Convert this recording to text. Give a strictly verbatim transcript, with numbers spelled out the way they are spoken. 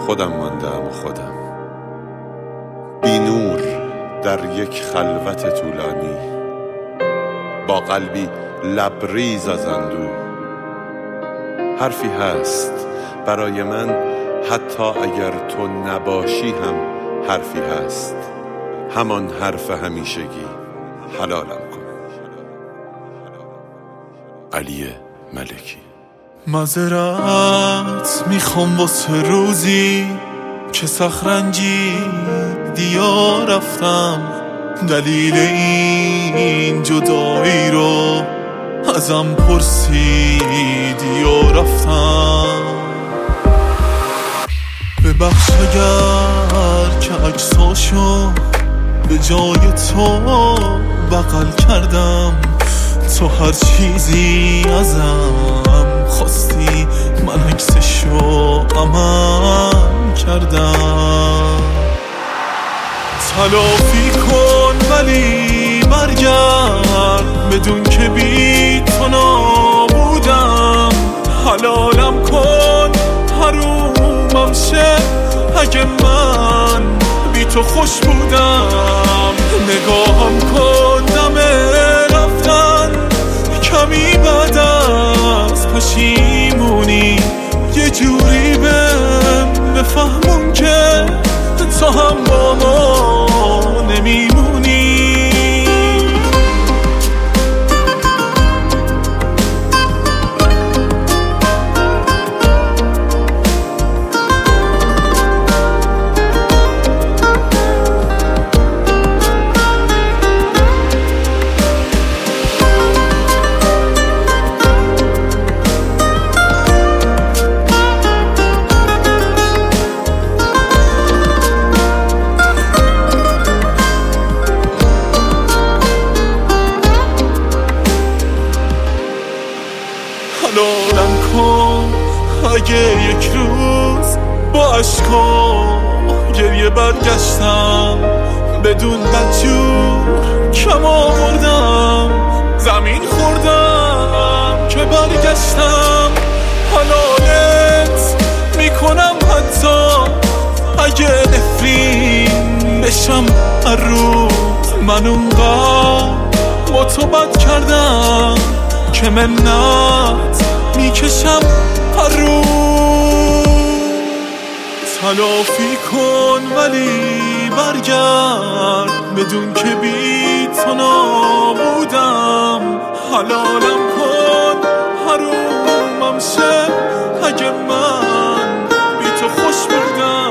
خودم ماندم و خودم بی نور در یک خلوت طولانی، با قلبی لبریز از اندوه. حرفی هست برای من حتی اگر تو نباشی هم حرفی هست، همان حرف همیشگی، حلالم کن. علی ملکی. معذرت میخوام واسه روزی که سخرنجی دیا رفتم، دلیل این جدایی رو ازم پرسیدی و رفتم. ببخش اگر که عکساشو به جای تو بغل کردم، تو هر چیزی ازم خواستی من عکسشو عمل کردم. تلافی کن ولی برگرد بدون که بی تو نبودم، حلالم کن حرومم شه اگه من بی تو خوش بودم. نگاهم کن دم رفتن کمی بعد از پشیمونی، یه جوری بهم بفهمون که تو هم با ما نمیمونی. حلالم کن اگه یک روز با عشقا گریه برگشتم، بدون بدجور کم آوردم، زمین خوردم که برگشتم. حلالت میکنم حتی اگه نفرین بشم هر روز، من اونقدر با تو بد کردم که منت میکشم هر روز. تلافی کن ولی برگرد بدون که بی تو نبودم، حلالم کن حرومم شه اگه من بی تو خوش بودم.